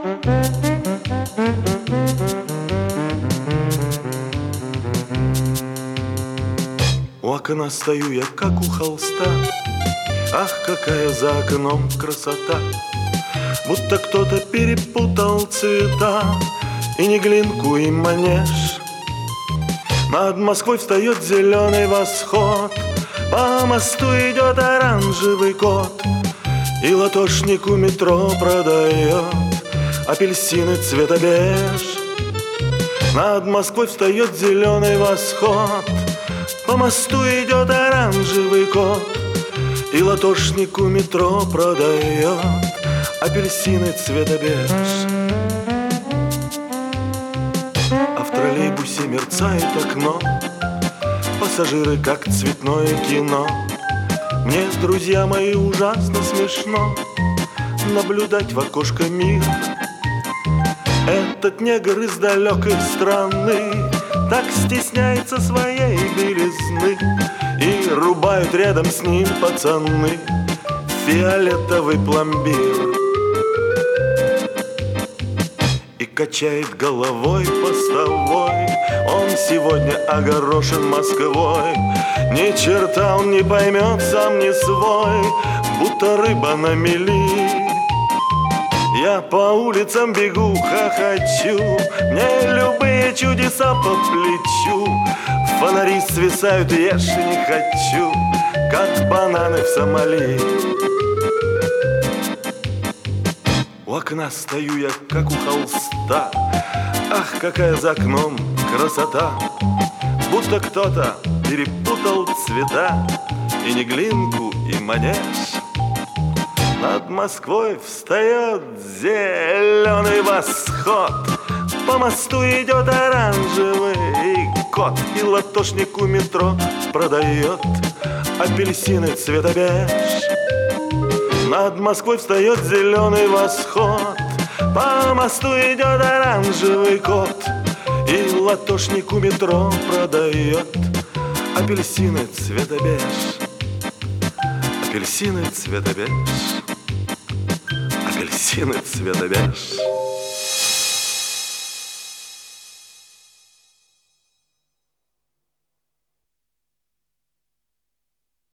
У окна стою я, как у холста. Ах, какая за окном красота! Будто кто-то перепутал цвета, и не глинку, и манеж. Над Москвой встает зеленый восход, по мосту идет оранжевый кот, и латошник у метро продает апельсины цвета беж. Над Москвой встает зеленый восход, по мосту идет оранжевый кот, и латошник у метро продает апельсины цвета беж. А в троллейбусе мерцает окно, пассажиры как цветное кино. Мне, друзья мои, ужасно смешно наблюдать в окошко мир. Этот негр из далекой страны так стесняется своей белизны, и рубают рядом с ним пацаны фиолетовый пломбир. И качает головой постовой, он сегодня огорошен Москвой. Ни черта он не поймет, сам не свой, будто рыба на мели. Я по улицам бегу, хохочу, мне любые чудеса по плечу. Фонари свисают, ешь не хочу, как бананы в Сомали. У окна стою я, как у холста. Ах, какая за окном красота! Будто кто-то перепутал цвета, и не глинку, и манеж. Над Москвой встает зеленый восход, по мосту идет оранжевый кот, и латошник у метро продает апельсины цвета беж. Над Москвой встает зеленый восход, по мосту идет оранжевый кот, и латошник у метро продает апельсины цвета беж. Апельсины цвета беж. Апельсины цвета беж.